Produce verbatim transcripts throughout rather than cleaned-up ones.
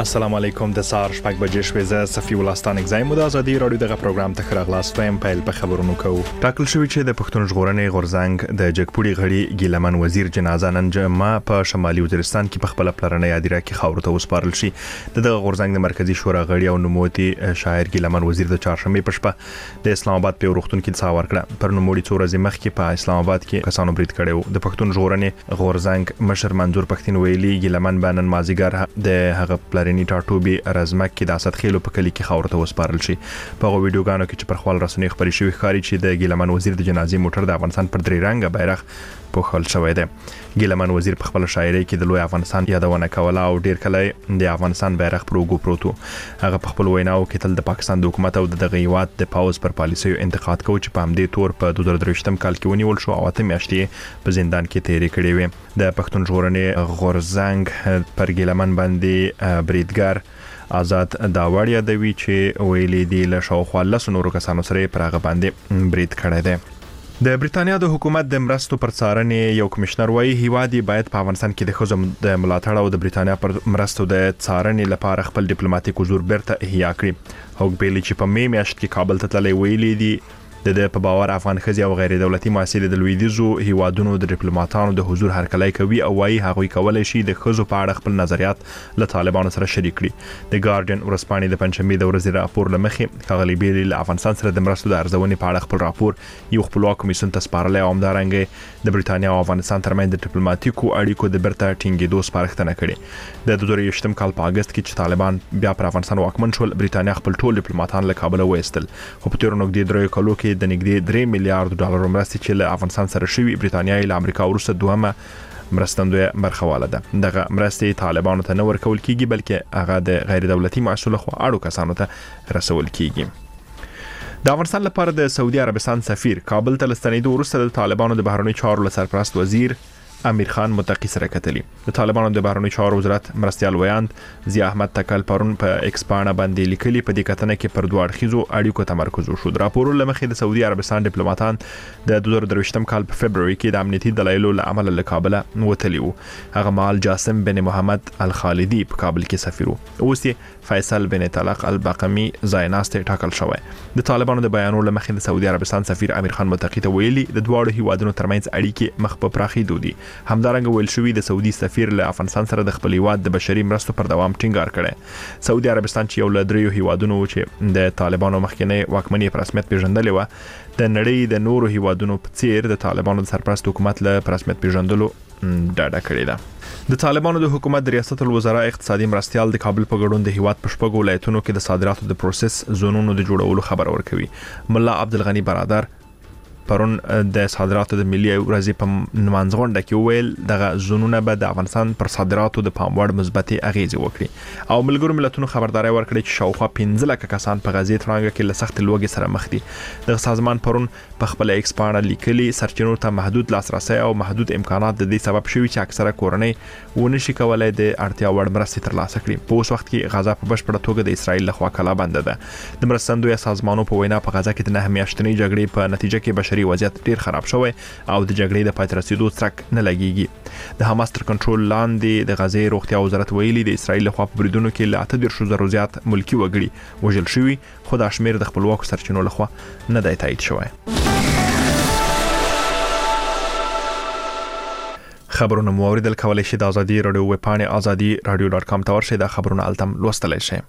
السلام علیکم د سار شپږ بجې شوې زه صفی الله ستانک زایم د ازادي رادیو دغه پروګرام ته خراغلاس وایم پیل په خبرونو کوو. ټاکل شوی چې د پښتون ژغورنې غورځنګ د جګپوړي غړي ګیلمن وزیر جنازه نن جمعه په شمالي وزیرستان کې په خپل پلرنۍ یادیره کې خاور ته وسپارل شي. دغه غورځنګ د مرکزی شورا غړي او نوموتي شاعر ګیلمن وزیر د چهارشنبه په شپه د اسلام آباد په وروختون کې څا ورکړه. پر نوموړي څو ورځې مخکې په اسلام آباد کې کسانو برید کړو. د پښتون ژغورنې غورځنګ مشر منظور پښتين ویلي ګیلمن بنن مازیګر د هغه پلرنۍ ټاټوبي رزمک کې د اسد خېلو په کلی کې خاور ته وسپارل شي. په ویډیوګانو کې چې پر خپل رسنۍ خبري شوی ښکاري چې د ګیلمن وزیر د جنازې موټر د افغانستان پر درې رنګه بیرغ پوښل شوی دی. ګیلمن وزیر په خپل شاعري کې د لوی افغانستان یادونه کوله او ډیر کله د افغانستان بیرغ پروګو پروتو. هغه په خپل ویناو کې تل د پاکستان د حکومت او د غیوات د پاوز پر پالیسیو انتقاد کوي چې په همدې تور په دوه زره درویشتم کال کې ونیول شو او اته میاشتې په زندان کې تیرې کړې وې. د پښتون ژغورنې غورځنګ پر ګیلمن باندې بریدګر آزاد داوړ یادوي چې ویلي دی له شاوخوا لس نورو کسانو سره پر هغه باندې برید کړی دی. د بریټانیا د حکومت د مرستو پر څارنې یو کمشنر وایي هیوادي باید په افغانستان کې د ښځو د ملاتړ او د بریټانیا پر مرستو د څارنې لپاره خپل ډیپلوماټیک حضور بیرته احیا کړي. هوګ بیلی چې په می میاشت کې کابل ته تللی ویلي دی د په باور افغان ښځې او غیر دولتي مؤسسې د لویدیځو هیوادونو د ډیپلوماټانو د حضور هرکلی کوي او وايي هغوی کولای شي د ښځو په اړه خپل نظریات له طالبانو سره شریک کړي. د ګارډین ورځپاڼې د پنځشنبه د ورځې راپور لمخې ښاغلي بیلی له افغانستان سره د مرستو د ارزونې په اړه خپل راپور یو خپلواک کمیسیون ته سپارلی او همدارنګه د بریټانیا او افغانستان ترمنځ د ډیپلوماټیکو اړیکو د بیرته ټینګېدو سپارښتنه کړې. د دوه زره یوولسم کال په اگست کې چې طالبان بیا پر افغانستان واکمن شول بریټانیا خپل ټول ډیپلوماټان له کابل وایستل. خو په تیر نږدې درې کلو کې د نږدې درې میلیارډ ډالر مرستې چې له افغانستان سره شوی بریټانیا له امریکا وروسته دوهمه مرستندوی برخواله ده. دغه مرستې طالبانو ته نه ورکول کیږي بلکې هغه د غیر دولتي مؤسسو خو اړو کسانو ته رسول کیږي. د افغانستان لپاره د سعودي عربستان سفیر کابل ته لستنېدو وروسته د طالبانو د بهرنیو چارو سرپرست وزیر امیر خان متقی سره کتلی. د طالبانو د بهرنیو چارو وزارت مرستيال ویاند ضیا احمد تکل پرون په ایکس باندې باندې لیکلي په دې کتنه کې پر دوه اړخیزو اړیکو تمرکز وشو. د راپورو لمخې د سعودي عربستان ډیپلوماټان د دوه زره درویشتم کال په فبرवरी کې د امنیتي دلایلو له امله له کابل وتلی وو. هغه مال جاسم بن محمد الخالدی په کابل کې سفیر وو. اوس یې فیصل بن طلق البقمی زایناست ټاکل شوی. د طالبانو د بیانو لمخې د سعودي عربستان سفیر امیر خان متقی ته ویلي د دواړو هیوادونو ترمنځ اړیکې مخ په پراخېدو دي. همدارنګه ویل شوی د سعودي سفیر له افغانستان سره د خپل هیواد د بشري مرستو پر دوام ټینګار کړي. سعودي عربستان چې یو له دریو هیوادونو چې د طالبانو مخکنی واکمنۍ پر رسمیت پیژندلې و د نړۍ د نورو هیوادونو په څیر د طالبانو د سرپرست حکومت له رسمیت پیژندلو ډاډه کړې ده. د طالبانو د حکومت د ریاست الوزرا اقتصادي مرستيال د کابل په ګډون د هیواد په شپږو ولایتونو کې د صادراتو د پروسس زونونو د جوړولو خبر ورکوي. ملا عبدالغنی برادر پرون د صادراتو د ملي ورځې په منځغونډه کې ویل دغه زونونه به د افغانستان پر صادراتو د پاموړ مثبتې اغیزې وکړي او ملګرو ملتونو خبرداري ورکړي چې شاوخوا پنځه لک کسان په غزې ترانګه کې له سخت لوږې سره مخ دي. د سازمان پرون په خپل ایکس باندې لیکلي سرچینو ته محدود لاسرسي او محدود امکانات د دې سبب شوي چې اکثره کورنۍ ونشي کولای د اړتیا وړ مرستې ترلاسه کړي. په اوس وخت کې غزا په بشپړه توګه د اسرایل لخوا کلا بنده ده. د مرستندوی سازمانونو په وینا په غزا کې د نه میاشتنۍ جګړې په نتیجه کې بشري وضعیت ډیر خراب شوی او د جګړې د پای ته رسیدو څرک نه لګیږي. د حماس تر کنټرول لاندې د غزې روغتیا وزارت ویلي د اسرایل لخوا په بریدونو کې له اته دېرشو زرو زیات ملکی وګړي وژل شوي خو دا شمیر د خپلواکو سرچینو لخوا نه دی تایید شوی. خبرونه مو اوریدل کولای شئ د ازادي رادیو ویب پاڼې ازادي رادیو ډاټ کام ته ورشئ. د خبرونه التم لوستلای شئ.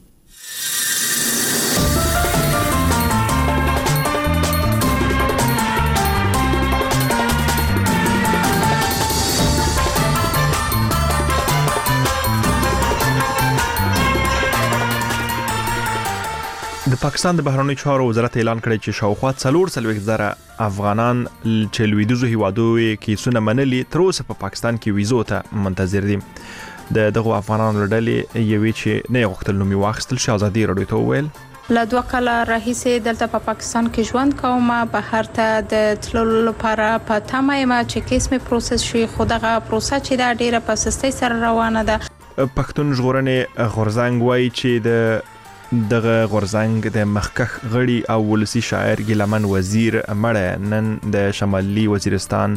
د پاکستان د بهرنیو چارو وزارت اعلان کړی چې شاوخوا څلور څلوېښت زره افغانان چې لویدیځو هیوادو کې سونه منلي تر اوسه په پاکستان کې ویزو ته منتظر دي. د دغه افغانانو لړلې یوې چې نه غوښتل نومي واخیستل شي ازادي رادیو ته وویل له دوه کاله راهیسې دلته په پاکستان کې ژوند کوم. بهر ته د تللو لپاره په تمه یم چې کیس مې پروسس شي خو دغه پروسه چې دا ډیره په سستۍ سره روانه ده. پښتون ژغورنې غورځنګ وایي چې د دغه غورځنګ د مخکخ غړي او ولسی شاعر ګیلمن وزیر مړ نن د شمالي وزیرستان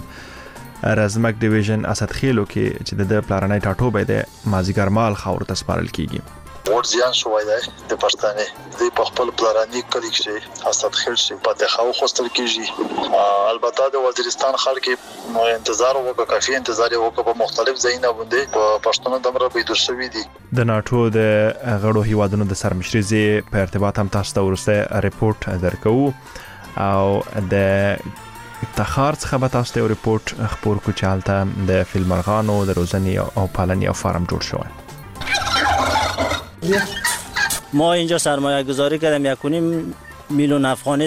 رزمک ډیویژن اسد خېلو کې چې د پلانای ټاټوبې د مازیګر مال خاور ته سپارل کیږي. ور زیان شوی دی د پښتنې د خپل پلاني کلیک شي حسد خل شي پته خو خوستل کیږي البته د وزیرستان خلک انتظار وکړي کافي انتظار وکړي په مختلف ځایونو باندې په پښتون دمر به د شوی دي د ناتو د غړو هیوادونو د سرمشري په ارتباط هم تاسو ته ورسته ریپورت درکو او د افتخار څخه به تاسو ته ریپورت خبر کو چالته د فیلمرغانو د روزنی او پالنی او فارم جوړ شوی ما اینجا سرمایه گذاری کردم یک و نیم میلیون افغانی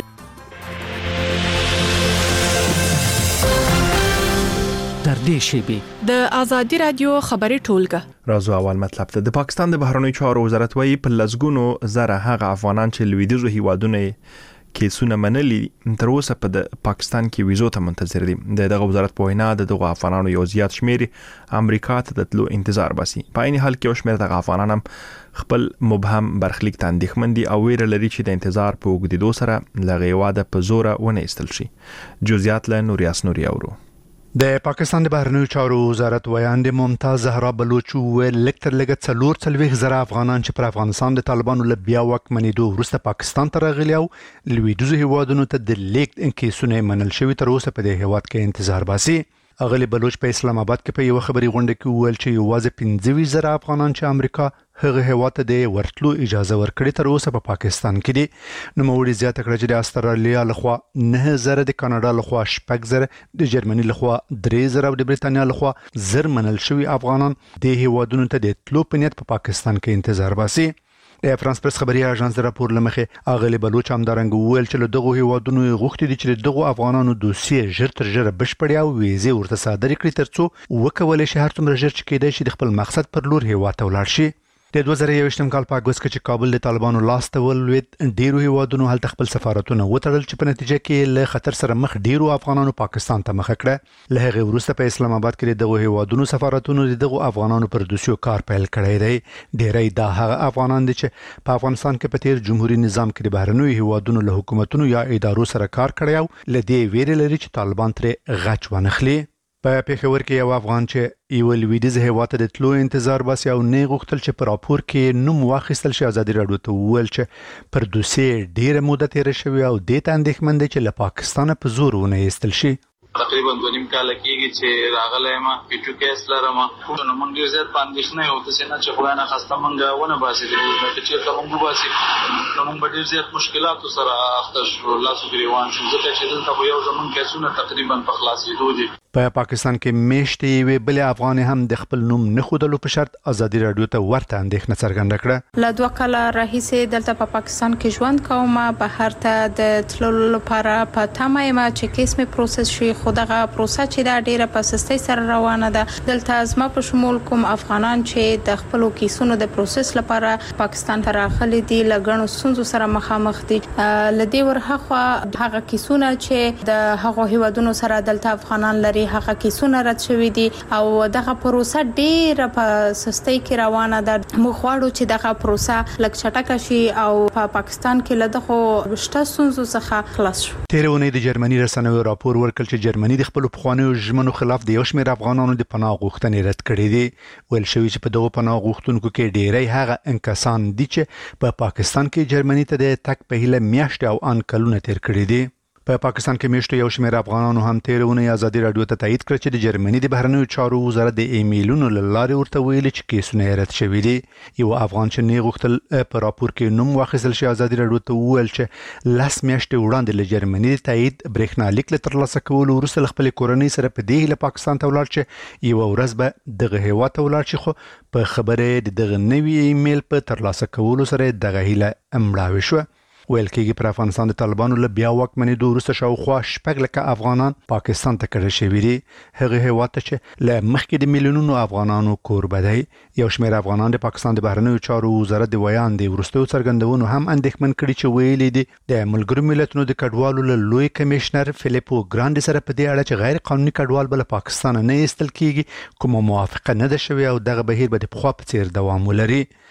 در دې شیبې د ازادي رادیو خبري ټولګه راځو اول مطلب ته د پاکستان د بهرنیو چارو وزارت وايي په لزګونو زره هغه افغانان چې لویدیځو هیوادونو کیسونه منلي تر اوسه په پاکستان کې ویزو ته منتظر دي د دغه وزارت په وینا د دغه افغانانو یو زیات شمیر امریکا ته د تلو انتظار باسي په عین حال کې یو شمیر دغه افغانان هم خپل مبهم برخلیک ته اندېښمن دي او ویره لري چې د انتظار په اوږدېدو سره لغې واده په زوره ونه ایستل شي جزئیات له نوریاس نوري اورو د پاکستان د بهرنیو چارو وزارت ویاند ممتاز زهرا بلوچ ویل لکتر لګت څلور څلويخ زره افغانان چې پر افغانستان د طالبانو له بیا واکمنېدو وروسته پاکستان ته راغلي او لویدیځو هیوادونو ته د لیک انکیسونه منل شوی تر اوسه په دې هیواد کې انتظار باسي اغلی بلوچ په اسلام آباد کې په یو خبري غونډه کې ویل چې یوازې پنځه زره افغانان چې امریکا هغه هیواد ته د ورتلو اجازه ورکړي تر اوسه په پاکستان کې دي نو موړي زیاته کړه چې د استرالیا لخوا نه زره د کاناډا لخوا شپږ زره د جرمني لخوا درې زره او د بریتانیا لخوا زر منل شوی افغانان د هیوادونو ته د تلو په نیت په پاکستان کې انتظار باسي د فرانس پرس خبري اژانس د راپور لمخې اغلی بلوچ هم دارنګ ویل چې له دغه هیوادونو غوښتي دي چې دغه افغانانو دوسیه ژر تر ژره بشپړي او ویزه ورته صادر کړي ترڅو وکولای شي هر څومره ژر چې کېدای شي د خپل مقصد پر لور هیواد ته ولاړ شي د دوه زره یوویشتم کال په اګوست کې چې کابل د طالبانو لاس ته ولوید ډیرو هیوادونو هلته خپل سفارتونه وتړل چې په نتیجه کې له خطر سره مخ ډیرو افغانانو پاکستان ته مخ کړه له هغه وروسته په اسلام آباد کې دغه هیوادونو سفارتونو دغه افغانانو پر دوسیو کار پیل کړی دی ډیری دا هغه افغانان دي چې په افغانستان کې په تیر جمهوریت نظام کې د بهرنیو هیوادونو له حکومتونو یا ادارو سره کار کړی او لدی ویری لري چې طالبان ترې غچ ونخلي په پیښور کې یو افغان چې یو لویدیځ هیواد ته د تلو انتظار باسي او نه غوښتل چې پر راپور کې نوم واخیستل شي ازادي راډیو ته ویل چې پر دوسیه ډیره موده تیر شوی او د تاندېخمن دي چې له پاکستان په زور ونه ایستل شي تقریبا دوه نیم کال کېږي چې راغلی ما پیټو کیس لرم نو موږ ډېر زیات پاندېښنه یو څه نه چې خدای نه خسته موږ ونه باسي د چې چېرته موږ باسي نو موږ ډېر زیات مشکلاتو سره اخته شو لاسو ګریوان شو ځکه چې دلته خو یو زمونږ کیسونه تقریبا په خلاصېدو دي په پاکستان کې میشتې وی بل افغان هم د خپل نوم نه خودلو په شرط ازادي راډیو ته ورته اندېښنه څرګنده کړه له دوه کاله راهیسې دلته په پاکستان کې ژوند کوم بهر ته د تللو لپاره په تمه یم چې کیس می پروسس شي خو دغه پروسه چې دا ډیره په سستۍ سره روانه ده دلته زما په شمول کوم افغانان چې د خپل کیسونو د پروسس لپاره پاکستان ته راغلي دي لګڼو سنځو سره مخامخ دي لدی ورهخوا هغه کیسونه چې د هغه هیوادونو سره دلته افغانان لري هغه کیسونه رد شوی دي او دغه پروسه ډیره په سستۍ کې روانه ده موږ غواړو چې دغه پروسه لږ چټکه شي او په پاکستان کې له دغه شته ستونزو څخه خلاص شي تیرونه د جرمني رسنیو راپور ورکړ چې جرمني د خپل پخوانیو ژمنو خلاف د یو شمېر افغانانو د پناه غوښتنې رد کړې دي ویل شوی چې په دغه پناه غوښتونکو کې ډیری هغه انکسان دي چې په پا پاکستان کې جرمني ته د تک په هیله میاشتې او ان کلونه تیر کړی دي په پا پاکستان کې میشته یو شمېر افغانانو هم تیرونه ازادي راډیو ته تایید کړ چې د جرمني د بهرنیو چارو وزارت د ایمیلونو لاره ورته ویلي چې کیسونه رد شوي دي یو افغان چې نه غوښتل په راپور کې نوم واخیستل شي ازادي راډیو ته ویل چې لاس میاشتې وړاندې له جرمني د تایید برېښنالیک له ترلاسه کولو وروسته خپل کورنۍ سره په دې له پاکستان ته ولاړ چې یو ورځ به دغه هیواد ته ولاړ شي خو په خبره د دغه نوي ایمیل په ترلاسه کولو سره دغه هیله امړاوي شو ویل کېږي پر افغانستان د طالبانو له بیا واکمنېدو وروسته شاوخوا شپږ لکه افغانان پاکستان ته کډه شوي دي هغه هیواد ته چې له مخکې د میلیونونو افغانانو کوربه دی یو شمېر افغانان د پاکستان د بهرنیو چارو وزارت د ویاندې وروستیو څرګندونو هم اندېښمن کړي چې ویلي دي د ملګرو ملتونو د کډوالو له لوی کمشنر فلیپو ګراند سره په دې اړه چې غیر قانوني کډوال بل پاکستان نه ایستل کیږي کومه موافقه نه ده شوې او دغه بهیر به د پخوا په څیر دوام ولري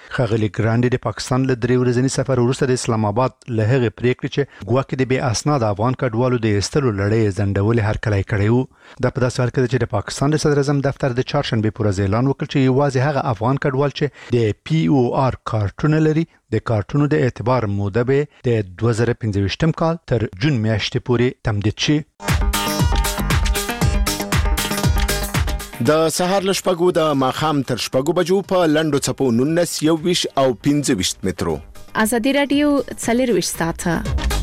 خغلی ګراندي د پاکستان له درې ورځنی سفر وروسته د اسلام آباد له هغه پریکړې چې ګواکې د بې اسناد افغان کډوالو د ایستلو لړۍ ځنډول هر کله کړی وو. د په داسې حال کې چې د پاکستان د صدر اعظم دفتر د چهارشنبه پر ورځ اعلان وکړ چې یوازې هغه افغان کډوال چې د پی او آر کارتونه لري د کارتونو د اعتبار موده به د دوه زره پنځه کال تر جون میاشتې پورې تمدید شي. د سهار له شپږو د ماښام تر شپږو بجو په لنډو څپو نولس یوویش او پنځه ویشت مترو. ازادي رادیو څلرویشت ساعته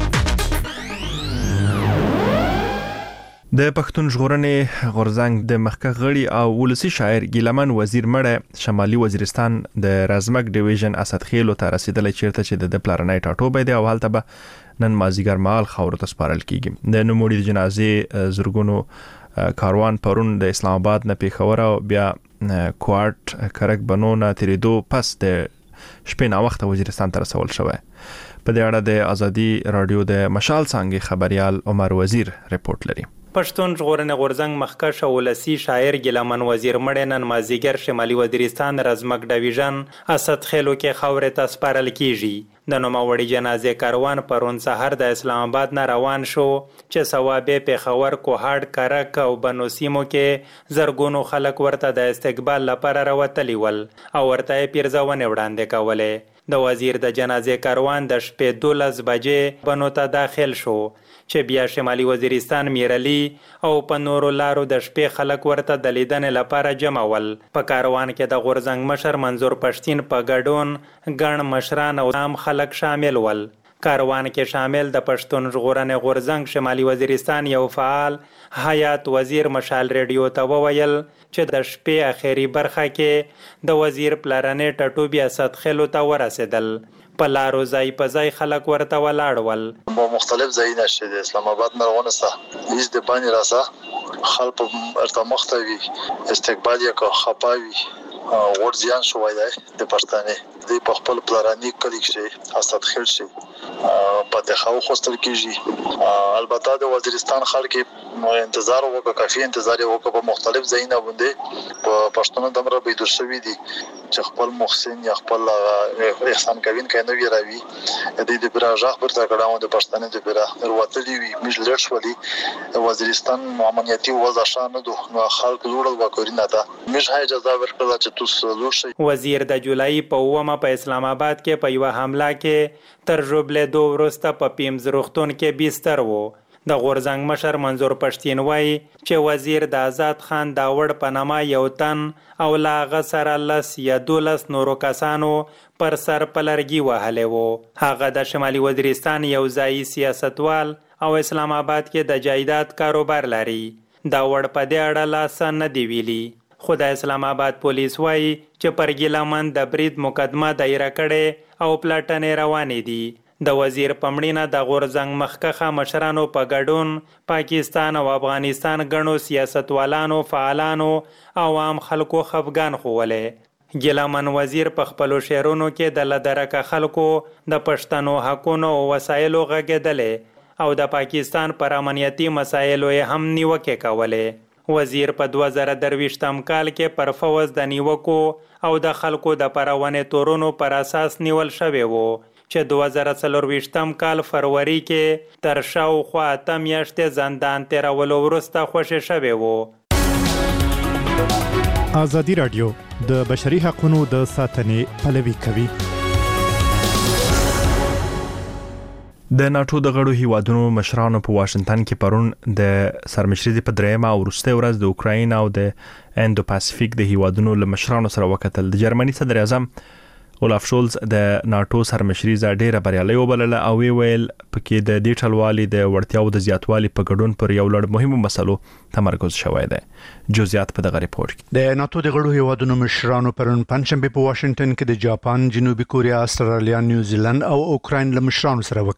د پښتون ژغورنې غورځنګ د مخکښ غړي او ولسی شاعر ګیلمن وزیر مړه شمالي وزیرستان د رازمک ډیویژن اسد خیلو ته رسیدلې چیرته چې د پلارنای ټاټوبې دی او حالت به نن مازیګر مال خاور ته سپارل کیږي. د نوموړي د جنازې زرګونو کاروان پرون د اسلام آباد نه پیښور او بیا کوارټ کرک بنو نه تیریدو پس د شپې نا وخت وزیرستان ته رسول شوی. په دې اړه د ازادي رادیو د مشال څنګه خبريال عمر وزیر رپورت لري. پښتون ژغورنې غورځنګ مخکښ ولسی شاعر ګیلمن وزیر مړ نن مازیګر شمالي وزیرستان رازمک ډیویژن اسد خیلو کې خاور ته سپارل کیږي. د نوموړي جنازې کاروان پرون سحر د اسلام آباد نه روان شو چې ثوابه پیښور کوهاټ کرک او بنو سیمو کې زرګونو خلک ورته د استقبال لپاره راوتلی ول او ورته پیرزونه وړاندې کوله. د وزیر د جنازې کاروان د شپې دولس بجې بنو ته داخل شو چې بیا شمالي وزیرستان میرلی او په نورو لارو د شپې خلک ورته د لیدنې لپاره جمع ول. په کاروان کې د غورځنګ مشر منظور پښتين په ګډون ګڼ مشران او عام خلک شامل ول. کاروان کې شامل د پښتون ژغورنې غورځنګ شمالي وزیرستان یو فعال حیات وزیر مشال ریډیو ته وویل چې د شپې اخیری برخه کې د وزیر پلارنې ټټوبی اسد خیلو ته ورسېدل. په لارو ځای په ځای خلک ورته ولاړ ول. مختلف ځایونه چې د اسلام آباد نه ورسته هیڅ د باندې راسه خلک ارته مختوي استقبال یې کو خپاوي ورځيان شوای دی د پښتنې د په خپل پلارانی کلیک شي اسد خیل شي په تخاو خوستل کیږي. البته د وزیرستان خلک انتظار وکړ کافي انتظار وکړ په مختلف ځایونه باندې په پښتون دمر به د شوی دي چې خپل محسن یا خپل احسان کوین کینو وی راوي د دې براجاخ پر تاګړاو د پښتنې د برا وروتلی وی مج لړ شولي وزیرستان امنیتي وضع شانه دوه خلک جوړل وکړینه تا مش هاي اجازه ورکړه چې وزیر د جولای په اومه په اسلام آباد کې په یو حمله کې تر جوړبل دوه ورسته په پیمز روختون کې بستر وو. د غورځنګ مشر منظور پښتين وایي چې وزیر د آزاد خان داوړ په نامه یو تن او لا غسر لس یا دولس نورو کسانو پر سر پلرګي وهله وو. هغه د شمالي وزیرستان یو ځای سیاستوال او اسلام آباد کې د جایداد کاروبار لري. داوړ په دې اړه لاس نه دی ویلي. خو د اسلام آباد پولیس وایي چې پر ګیلمن د برید مقدمه دایره کړي او پلاټنې روانې دي. د وزیر پمړینه د غورځنګ مخکخه مشرانو په ګډون پاکستان او افغانستان غنو سیاستوالانو فعالانو او عام خلکو خفګان خوولې. ګیلمن وزیر په خپل شعرونو کې د لدرکه خلکو د پښتنو حقونو او وسایلو غږېدلې او د پاکستان پر امنیتي مسایلو هم نیوکې کولې. وزیر په دوه زره درویشتم کال کې پر فوز د نیوکو او د خلکو د پرونې تورونو پر اساس نیول شوی وو چې دوه زره څلرویشتم کال فروری کې تر شاوخوا اته میاشتې زندان تیرولو وروسته خوشی شوی وو. ازادي رادیو د بشري حقوقو د ساتنې پلوي کوي. د ناتو د غړو هیوادونو مشرانو په واشنگټن کې پرون د سرمشري په درېمه او وروستي ورځ د اوکراین او د اندو پاسفیک د هیوادونو له مشرانو سره وکتل. د جرمني صدر اعظم اولاف شولز د ناتو سرمشري ز ډیره بریالي وبلله او ویل پکې د دې ټلوالي د وړتیاو د زیاتوالي په ګډون پر یو لړ مهمو مسلو تمرکز شوی دی. جزئیات په دغه ریپورت کې د ناتو د غړو هیوادونو مشرانو پرون پنځشنبه په واشنگټن کې د جاپان، جنوبي کوریا، استرالیا، نیوزیلند او اوکراین له مشرانو سره وکتل.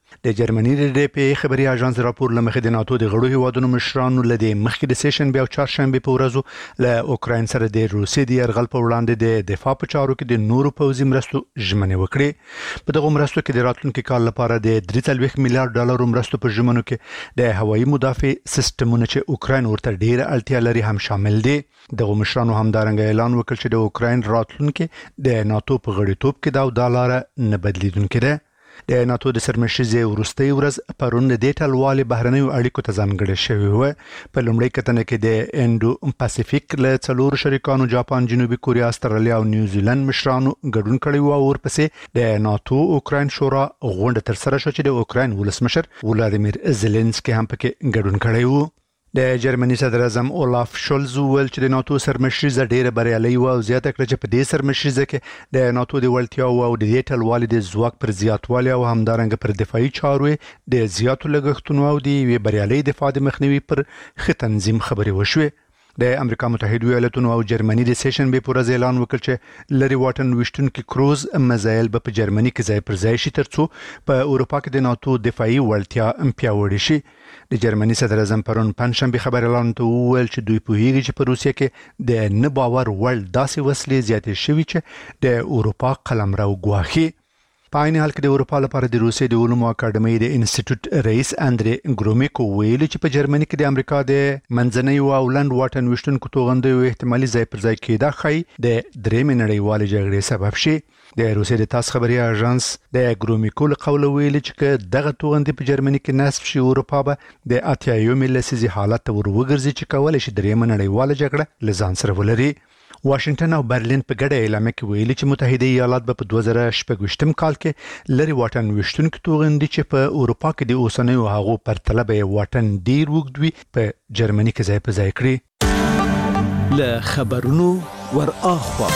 د جرمني د ډي پی خبري اژانس راپور لمخې د ناتو د غړو هیوادونو مشرانو لدی مخکې د سیشن بیا چهارشنبه په ورځو له اوکراین سره د روسي د يرغل په وړاندې د دفاع په چارو کې د نورو پوځي مرستو ژمنې وکړې په دغه مرستو کې د راتلونکي کال لپاره د درې څلوېښت میلیارډ ډالر مرستو په ژمنو کې د هوایي مدافع سیستمونو چې اوکراین ورته ډیره اړتیا لري هم شامل دي. دغه مشرانو همدارنګه اعلان وکړ چې د اوکراین راتلونکي د ناتو په غړیتوب کې دا دالار نه بدلیدونکې ده. د ناتو د سرمشيزي ورستۍ ورځ پرون د ټلوالي بهرنیو اړیکو ته ځانګړې شوې و. په لومړۍ کتنه کې د انډو پاسفیک له څلور شریکانو جاپان، جنوبي کوریا، استرالیا او نیوزیلند مشرانو ګډون کړی و او ورپسې د ناتو اوکراین شورا غونډه تر سره شو چې د اوکراین ولسمشر ولادیمیر زيلنسکي هم پکې ګډون کړی و. د جرمني صدر اعظم اولاف شولز ویل چې د ناتو سرمشيزه ډیره بریالي و او زیاته کړه چې په دې سرمشيزه کې د ناتو د وړتیا او د دې ټلوالي د ځواک پر زیاتوالي او همدارنګه پر دفاعي چارو د زیاتو لګښتونو او د بریالي دفاع د مخنیوي پر ښه تنظیم خبرې وشوي. د امریکا متحده ایالاتونو او جرمني د سیشن به پر اعلان وکړ چې لری واټن وشتونکو کروز مزایل به په جرمني کې ځای پر ځای شي ترڅو په اروپا کې د ناتو دفاعي وړتیا پیاوړې شي. د جرمني صدر اعظم پرون پنځشنبه خبر اعلان ته وویل چې دوی په هیڅ چې په روسیه کې د نه باور وړ داسې وسلې زیاتې شوي چې د اروپا قلمرو ګواښي. په عین حال کې د اروپا لپاره د روسیې د علومو اکاډمۍ د انسټیټیوټ رئیس اندري ګرومیکو ویل چې په جرمني کې د امریکا د منځنۍ او لند واټن وشتونکو توغندیو احتمالي ځای پر ځای کېدا خای د درېمې نړیوالې جګړې سبب شي. د روسیې د تاس خبري اژانس د ګرومیکو له قوله ویل چې دغه توغندي په جرمني کې نصب شي اروپا به د اتیایو لسیزې حالت ور وګرځي چې کولای شي درېمه نړیواله جګړه لزان سره ولري. واشنگټن او برلین په ګډه اعلامیه کې ویلي چې متحده ایالات به په دوه زره شپږ کال کې لری واټن وشتونکو توغندي چې په اروپا کې د اوسنیو هغو پرتله به واټن ډیر وګد وي په جرمني کې ځای په ځای کړي. له خبرونو ور اخوا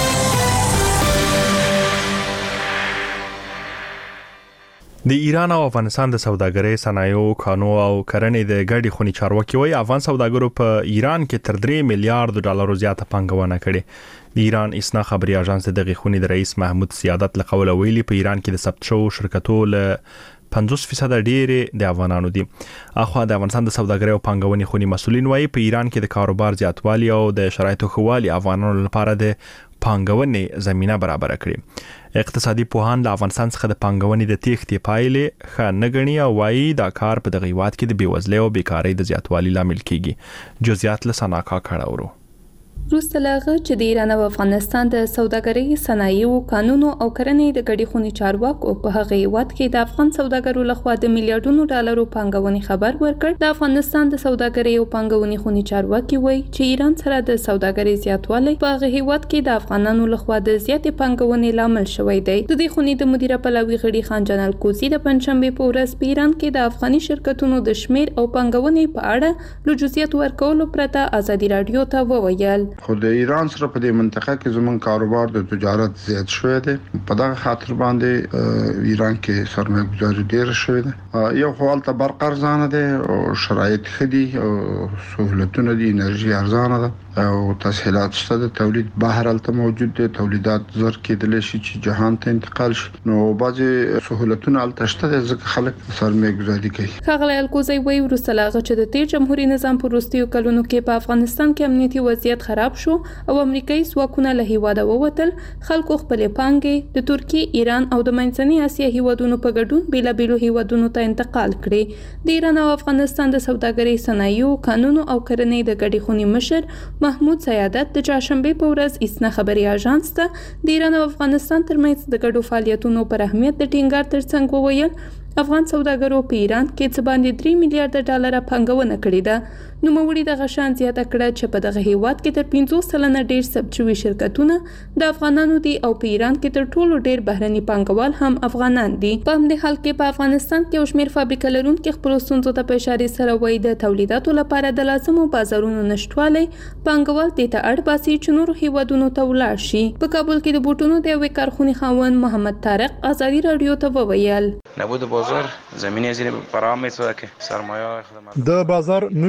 د ایران او افغانستان د سوداګرۍ، صنایعو، کانو او کرنې د ګډې خونی چارواکي وایي افغان سوداګرو په ایران کې تر درې میلیارډ ډالر زیاته پانګونه کړې. د ایران اسنا خبري اژانس د خونی د رئیس محمود سیادت له قوله ویلي په ایران کې د ثبت شو شرکتو له پنځوس فیصد ډېر د افغانانو دي. اخو د افغانستان د سوداګرۍ او پانګونې خونی مسولین وایي په ایران کې د کاروبار زیاتوالي او د شرایطو ښه والي افغانانو لپاره د پانګونې زمينه برابر کړي. اقتصادي پوهان له افغانستان څخه د پانګونې د تېښتې پایلې ښه نه ګڼي او وایي دا کار په دغه هیواد کې د بېوزلۍ او بیکارۍ د زیاتوالي لامل کیږي. جزئیات له سناکا کړهورو. وروسته له هغه چې د ایران او افغانستان د سوداګرۍ، صنایعو، کانونو او کرنې د ګډې خونې چارواکو په هغه هیواد کې د افغان سوداګرو لخوا د میلیارډونو ډالرو پانګونې خبر ورکړ. د افغانستان د سوداګرۍ او پانګونې خونې چارواکي وایي چې ایران سره د سوداګرۍ زیاتوالی په هغه هیواد کې د افغانانو لخوا د زیاتې پانګونې لامل شوی دی. د دې خونې د مدیره پلاوي غړي خان جان الکوزي د پنځشنبه په ورځ په ایران کې د افغاني شرکتونو د شمیر او پانګونې په اړه له جزئیات ورکولو پرته ازادي رادیو ته وویل. خو د ایران سره په دې منطقه کې زمون کاروبار د تجارت زیات شوی دی. په دغه خاطر باندې ایران کې سرمایه گذاري ډیر شوی دی. یو خپل ته برق ارزانه دي او شرایط خدي او سہولتونه دي، انرژي ارزانه ده او تسهیلات شته د تولید بهر الته موجود دي. تولیدات زر کېدل شي چې جهان ته انتقال شي. نو بعضي سہولتونه الته شته ځکه خلک سرمایه گذاري کوي. خغلی الکوزي وایي وروسته لا غچ د تیر جمهوریت نظام په وروستیو کلونو کې په افغانستان کې امنیتي وضعیت خراب شو او امریکایي ځواکونه له هیواده ووتل. خلکو خپل پانګې د ترکیه، ایران او د منځنۍ اسیا هیوادونو په ګډون بیلابیلو هیوادونو ته انتقال کړي. د ایران او افغانستان د سوداګرۍ، صنایعو، کانونو او کرنې د ګډې خونې مشر محمود سیادت د چهارشنبه په ورځ اسنا خبري اژانس ته د ایران او افغانستان ترمنځ د ګډو فعالیتونو پر اهمیت د ټینګار ترڅنګ وویل افغان سوداګرو په ایران کې څه باندې درې میلیارډ ډالر پانګونه کړې ده. نوموړي دغه شان زیاته کړه چې په دغه هیواد کې تر پنځوس سلنه ډیر ثبت شوي شرکتونه د افغانانو دي او په ایران کې تر ټولو ډیر بهرني پانګوال هم افغانان دي. په همدې حال کې په افغانستان کې یو شمېر فابریکه لرونکي خپلو ستونزو ته په اشاره سره وایي د تولیداتو لپاره د لازمو بازارونو نشټوالی پانګوال دې ته اړ باسي چې نورو هیوادونو ته ولاړ شي. په کابل کې د بوټونو د یوې کارخونې خاوند محمد طارق ازادي رادیو ته وویل نبود بازار زمینه زیر فراهم میسازه که سرمایه خدمات د بازار نشتون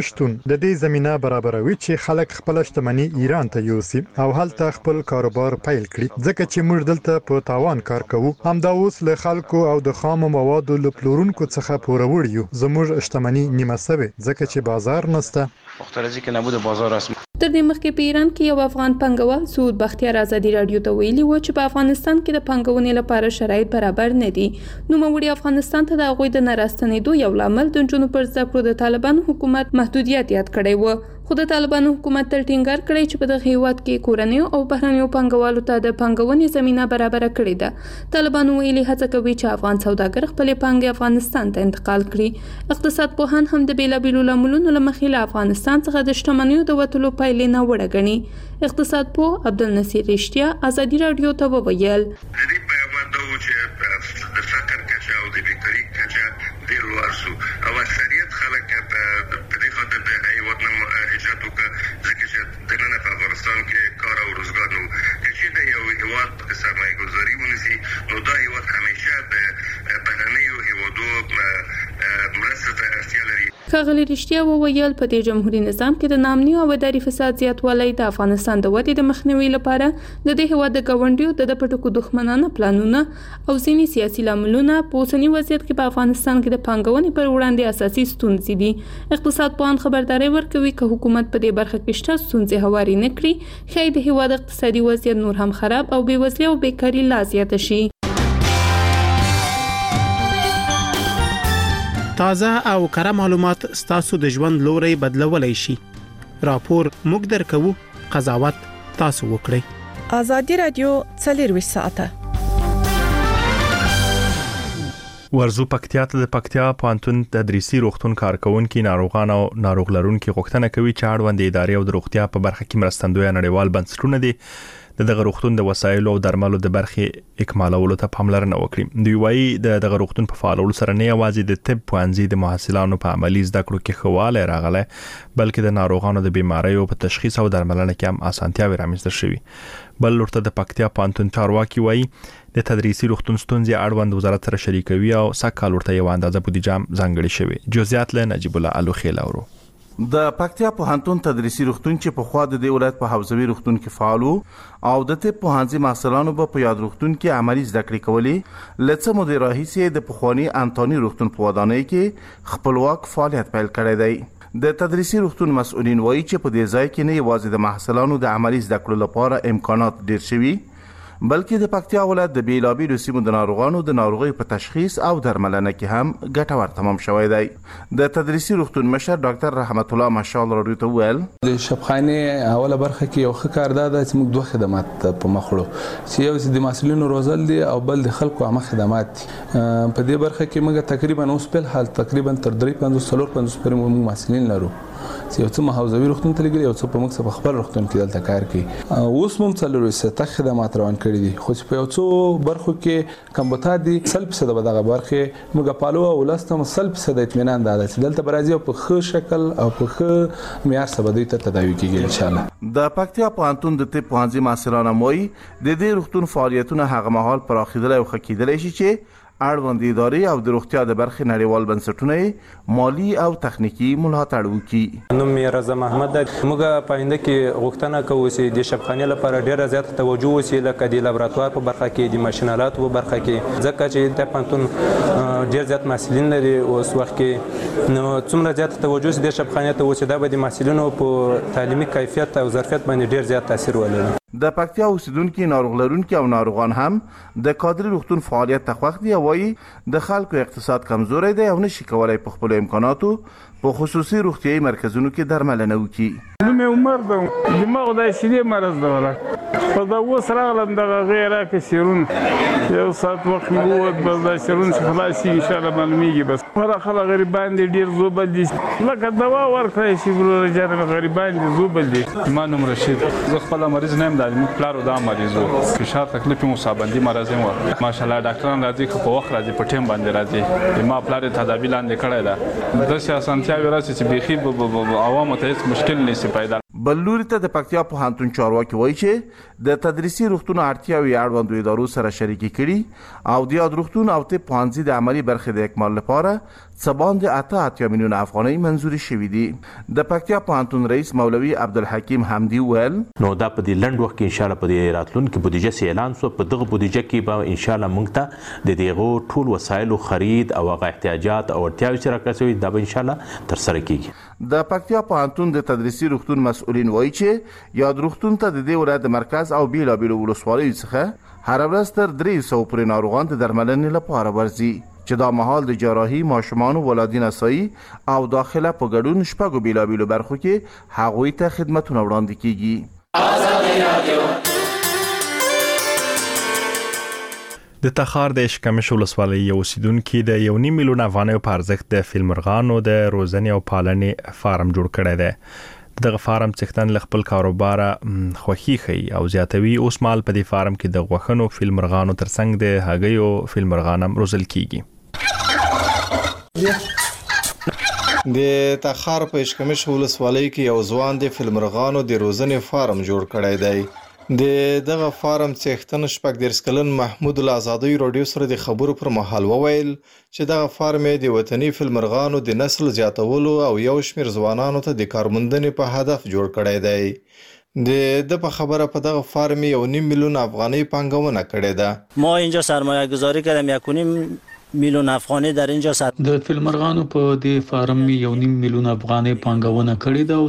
د دې زمينه برابروي چې خلک خپل شتمني ایران ته یوسي او هلته خپل کاروبار پیل کړي ځکه چې موږ دلته په تاوان کار کوو همدا اوس له خلکو او د خام موادو له پلورونکو څخه پوروړ یو زموږ شتمني نیمه سوي ځکه چې بازار نشته مختلفه کې نبود بازار است. تر دې مخکې په ایران کې یو افغان پنګوال سعود بختیار ازادي رادیو ته ویلي و چې په افغانستان کې د پنګونې لپاره شرایط برابر نه دي. نو موږ افغانستان ته د غوي د نراستنېدو یو لامل د جنوب پر زکرو د طالبان حکومت محدودیت یاد کړی و. خو د طالبانو حکومت تل ټینګار کړی چې په دغه هیواد کې کورنیو او بهرنیو پنګوالو ته د پنګونې زمينه برابر کړې ده. طالبانو ویلي هڅه کوي چې افغان سوداګر خپل پانګې افغانستان ته انتقال کړي. اقتصاد پوهان هم د بیلابیلو لاملونو لمخې له افغانستان څخه د شتمنیو د وټلو پایلې نه وړه غني. اقتصاد پوه عبدالنصیر رښتیا ازادي رادیو ته وویل د فقر کچه او د بیکاری کچه ډیر لوړ شو او اکثریت خلک په دې خاطر د هیواد نه هجرت وکړ ځکه چې دننه په افغانستان کې کار او روزګار نو چې د یو هیواد په سرمایه گذاري ونیسي نو دا هیواد همیشه د بهرنیو هیوادو مرسته ته اړتیا لري. ښاغلي رښتیا وویل په دې جمهوریت نظام کې د نامني او اداري فساد زیاتوالی د افغانستان د ودې د مخنیوي لپاره د دې هیواد د ګاونډیو د پټکو دښمنانه پلانونه او ځینې سیاسي لاملونه په اوسني وضعیت کې په افغانستان کې د پانګونې پر وړاندې اساسي ستونزې دي. اقتصاد پوهان خبرداري ورکوي چې حکومت په دې برخه کې شته ستونزې هواري نه کړي ښایي د هیواد اقتصادي وضعیت نور هم خراب او بېوزلي او بیکاري لا زیاته شي. تازه او کره معلومات ستاسو د ژوند لوري بدلولای شي. راپور موږ درکو، قضاوت تاسو وکړئ. ازادي رادیو څلور ساعته ورزو پکتیا ته د پکتیا پانتون د تدریسي روغتون کارکونکو ناروغان او ناروغ لرونکو غوښتنه کوي چې اړوند ادارې او د روغتیا په برخه کې مرستندوی نړیوال بنسټونه دي د دغه روغتون د وسایلو او درملو د برخې اکمالولو ته پاملرنه وکړي. دوی وايي د دغه روغتون په فعالولو سره نه یوازې د طب پوهنځي د محصلانو په عملی زده کړو کې خواله راغله بلکې د ناروغانو د بیماریو په تشخیص او درملنه کې هم اسانتیاوې رامنځته شوي. بل ورته د پکتیا پانتون چارواکي وايي د تدریسي روغتون ستونزې اړوند وزارت سره شریکوي او سکهال ورته یو اندازه بودیجه ځانګړې شوی. جزئیات له نجیب الله الوخیل اورو. د پکتیا پوهنتون تدریسي روغتون چې په خوا د دې ولایت په حوزوي روغتون کې فعالو او د طب پوهنځي محصلانو په یاد روغتون کې عملی زده کړې کولې لڅ مو د راهیسې د پخوانی انټونی روغتون په ودانۍ کې خپلواک فعالیت پیل کړی دی. د تدریسي روغتون مسؤلین وایي چې په دې ځای کې نه یوازې د محصلانو د عملی زده کړو لپاره امکانات ډیر شوي بلکې د پکتیا ولایت د بیلابیلو سیمو د ناروغانو د ناروغۍ په تشخیص او درملنه کې هم ګټور تمام شوی دی. د تدریسي روغتون مشر ډاکټر رحمت الله مشال راډیو ته ویل د شفخانه اوله برخه کې یو ښه کار ده چې موږ دوه خدمات په مخ وړو چې یو د مسؤلینو روزل دي او بل د خلکو عامه خدمات دي. په دې برخه کې موږ تقریبا اوس په حال تقریبا تر درې پنځوس څلور پنځوس پورې موږ مسؤلین لرو چې یو څه محافظوي روغتون ته لګي یو څه په موږ په خپل روغتون کې دلته کار کوي. اوس موږ څلور سته خدمات روان کړی دي خو په یو څو برخو کې کمبوتا دي سل فیصد به دغه برخه موږ پالو او لاستم سل فیصد اطمینان ده چې دلته برازي په ښه شکل او په ښه معیار سره دوی ته تداوي کیږي ان شاء الله. د پکتیا پوهنتون د طب پوهنځي محصلانو موي د دې روغتون فعالیتونه هغه مهال پراخیدل او خکېدل شي چې اړوند ادارې او د روغتیا د برخې نړیوال بنسټونه مالی او تخنیکی ملاتړ وکړي. نوم یې رضا محمد ده. موږ په آینده کې غوښتنه کوو چې د شفخانې لپاره ډیره زیاته توجه وشي لکه د لابراتوار په برخه کې د ماشینالاتو په برخه کې ځکه چې د پانتون ډیر زیات محصلین لري اوس وخت کې نو څومره زیاته توجه د شفخانې ته وشي دا به د محصلینو په تعلیمي کیفیت او ظرفیت باندې ډیر زیات تاثیر ولري. د پکتیا اوسیدونکو ناروغ لرونکو او ناروغان هم د کادر روغتون فعالیت ته خوښ دي او وايي د خلکو اقتصاد کمزوري دی او نشي کولای په خپل امکاناتو په خصوصي روغتيایي مرکزونو کې درملنه وکړي. نو مې عمر ده دماغ د شیدې مرز ده ولا په دا اوس راغلم دغه غیره کې سیرون یو ساعت وخت مې ووت بس دا سیرون چې خلاص ان شاء الله معلومیږي بس هر خلک غریبان دي ډیر زوبل دي لکه دوا ورکړی شي ورور جان غریبان دي زوبل دي. ما نوم رشید زه خپل مریض نه يم د علمي پلارو دا مریضو فشار تکلیف مو صابندي مرز یم ماشاءالله ډاکټران راځي خو په وخت راځي په ټیم باندې راځي ما پلار تدابیر لاندې کړی دا د سیاسانتیا ورسې چې بيخي عوامو ته هیڅ مشکل نشي پیدا. بلوري ته د پکتیا پوهنتون چارواکي وایي چې د تدریسي روغتون اړتیاوې اړوندو ادارو سره شریکي کړي او د یاد روغتون او طب پوهنځي د عملي برخې د اکمال لپاره څه باندې اته اتیا میلیون افغانۍ منځوري شوي دي. د پکتیا پوهنتون رئیس مولوي عبدالحکیم حمدي وویل نو دا په دې لنډ وخت کې ان شاء الله په دې راتلونکي بودیجه سي اعلان سو په دغه بودیجه کې به ان شاء الله موږ ته د دغه ټول وسایلو خرید او هغه احتیاجات او اړتیاوې چې راکړي دا به ان شاء الله تر سره کیږي. د پکتیا پوهنتون د تدریسي روغتون مسؤلین وایي چې یاد روغتون ته د دې ولایت مرکز او بیلابیلو ولسوالیو څخه هر ورځ تر درې سوه پورې ناروغان د درملنې لپاره ورځي چې دا مهال د جراحي ماشومان ولادین اسایی او داخله په ګډون شپږو بیلابیلو برخو کې هغوی ته خدمتونه وړاندې کیږي. د تخار د اشکمش ولسوالۍ یو اوسیدونکي د یو نیم میلیون افغانیو په ارزښت د فیلمرغانو د روزنې او پالنې فارم جوړ کړی دی. دغه فارم څښتن له خپل کاروبار خوښي ښیي او زیاتوي. اوس مال په دې فارم کې د غوښنو فیلمرغانو ترڅنګ د هګیو فیلمرغان هم روزل کیږي. د تخار په اشکمش ولسوالۍ کې یو ځوان د فیلمرغانو د روزنې فارم جوړ کړی دی. د دغه فارم څښتن شپږ دېرش کلن محمود الازادي رادیو سره د خبرو پر مهال وویل چې دغه فارم د وطني فیلمرغانو د نسل زیاتولو او یو شمېر ځوانانو ته د کارموندنې په هدف جوړ کړی دی. د د په خبره په دغه فارم یو نیم میلیون افغانۍ پانګونه کړې ده. ما اینجا سرمایه گذاری کردم یک و نیم میلیون افغانۍ در اینجا سات د فیلمرغانو په دې فارم یو نیم میلیون افغانۍ پانګونه کړې ده او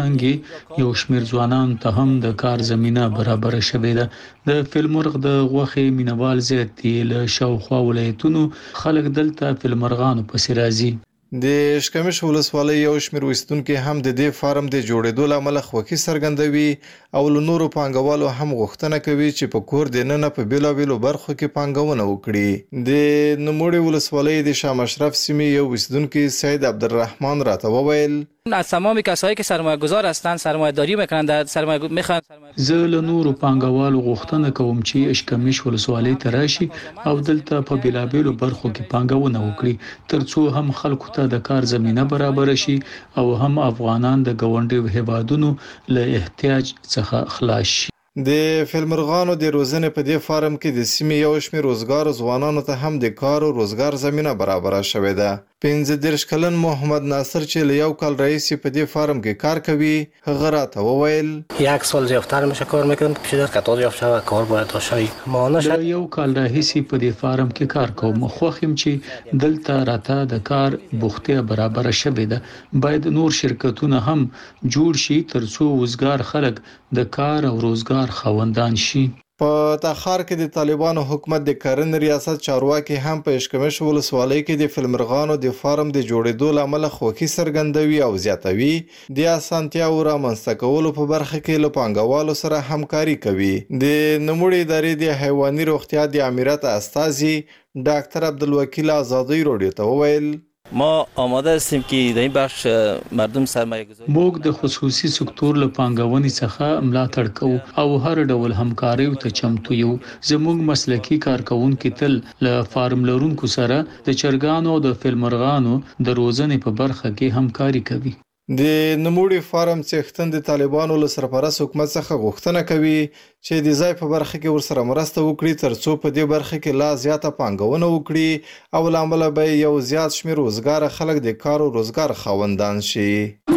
ترڅنګ یو شمېر ځوانان ته هم د کار زمينه برابر شوې ده. د فیلمرغ د غوښې مینوال زیات دي. له شاوخوا ولایتونو خلک دلته فیلمرغانو پسې راځي. د اشکمش ولسوالۍ یو شمېر اوسیدونکي هم د دې فارم د جوړېدو له امله خوښي څرګندوي او له نورو پانګوالو هم غوښتنه کوي چې په کور دننه په بیلابیلو برخو کې پانګونه وکړي. د نوموړې ولسوالۍ د شاه مشرف سیمې یو اوسیدونکي سید عبدالرحمن راته وویل از تمام کسایی که سرمایه گذار هستند سرمایه داری میکنند در سرمایه میخوان زه له نورو پانګوالو غوښتنه کوم چې اشکمش ولسوالۍ ته راشي او دلته په بیلابیلو برخو کې پانګونه وکړي ترڅو هم خلکو ته د کار زمينه برابر شي او هم افغانان د ګاونډي هیوادونو له احتیاج څخه خلاص شي. د فیلمرغانو د روزنې په دې فارم کې د سیمې یو شمېر روزګار ځوانانو ته هم د کار او روزګار زمينه برابر شوې ده. پنځه دېرش کلن محمد ناصر چې له یو کال رئیس په دې فارم کې کار کوي هغه راته وویل یک سال زیاتر میشه کار میکنم که پیش در قطار یافته و کار باید داشته مانه شد. یو کال رئیس په دې فارم کې کار کوم خو خیم چې دلته راته د کار بوختیا برابر شوې ده. باید نور شرکتونه هم جوړ شي ترڅو وزګار خلک د کار او روزګار خاوندان شي. په تخار کې د طالبانو حکومت د کرنې ریاست چارواکي هم په اشکمش ولسوالۍ کې د فیلمرغانو د فارم د جوړېدو لامل خوښي څرګندوي او زیاتوي. د اسانتیاو رامنځته کولو په برخه کې له پانګوالو سره همکاري کوي. د نوموړې ادارې د حیواني روغتیا د امارت استازي ډاکټر عبدالوکیل آزادی رادیو ته وویل ما آماده هستیم که در این بخش مردم سرمایه گذاری موږ د خصوصي سکتور له پانګونې څخه ملاتړ کوو او هر ډول همکاري ته چمتو یو. زموږ مسلکي کارکونکو تل له فارم لرونکو سره د چرګانو او د فیلمرغانو د روزنې په برخه کې همکاري کوي. د نوموړي فارم څښتن د طالبانو له سرپرست حکومت څخه غوښتنه کوي چې د ځای په برخه کې ورسره مرسته وکړي ترڅو په دې برخه کې لا زیاته پانګونه وکړي او له امله به یو زیات شمېر وزګار خلک د کار او روزګار خاوندان شي.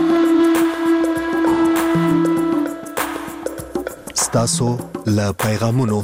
ستاسو له پیغامونو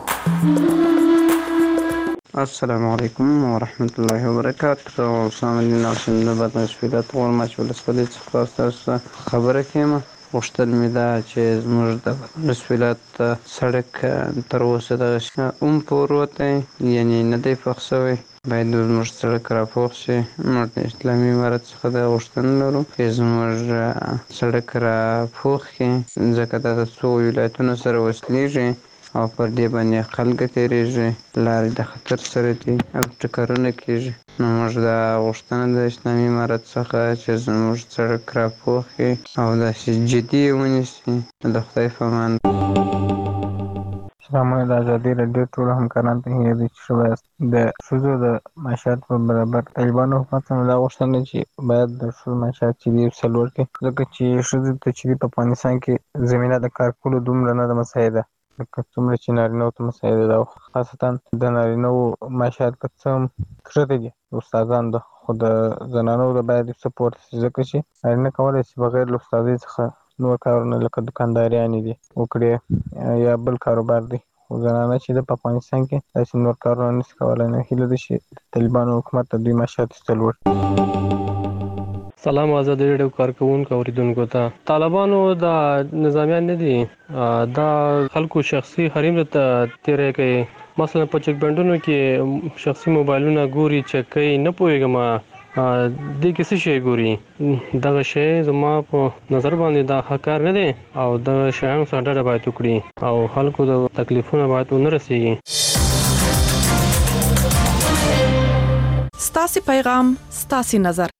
السلام علیکم ورحمت الله وبرکاته. سامعین ناشناس بعد مسئولیت ورماچ ولسوالی څخه تاسو خبره کوم. غوښتل مې ده چې زموږ د مسئولیت سړک تر اوسه د اوم پوروته یعنی نه دی پخ شوی باید زموږ سړک راپوخ شي. موږ د اسلامي امارت څخه د غوښتنه لرو چې زموږ سړک راپوخ کړي ځکه دا د څو ولایتونو سره وصلیږي او پر دې باندې خلک تیریږي لارې د خطر سره دي او ټکرونه کیږي. نو موږ دا غوښتنه د اسلامي امارت څخه چې زموږ سړک راپوخ کړي او داسې جدي ونیسي. د خدای په امان. سلامونه د ازادي رادیو ټول همکاران ته هیله ده چې شوی د ښځو د معاشات په برابر طالبانو حکومت هم دا غوښتنه چې باید د ښځو معاشات چې دي څلور کړي ځکه چې ښځو ته چې په افغانستان کې زمینه د کار کولو دومره نه ده مساعده لکه څومره چې نارینه‌وو ته مساعده ده خاصتا د نارینه‌وو معاشات که څه هم ښه دي استادان ده خو د زنانو د باید سپورت ځکه چې نارینه کولی شي بغیر له استادۍ څخه نور کارونه لکه دکانداریانې دي وکړي یا بل کاروبار دی خو زنانه چې د په افغانستان کې داسې نور کارونه نشي کولی نو هیله ده چې طالبانو حکومت ته دوی معاشات ایستل وکړي. سلام آزادي رادیو کارکونکو اوریدونکو ته طالبانو د نظامیان نه دي دا خلکو شخصي حریم ته تیرې کوي مثلا په چک بندونو کې شخصي موبایلونه ګوري چک کوي نه پوهیږم د کیسه شي ګوري دغه شی زما په نظر باندې دا حقار نه دي او د شیانو سره ډډه باید وکړي او خلکو د تکلیفونو باید ونه رسیږي. ستاسو پیغام ستاسو نظر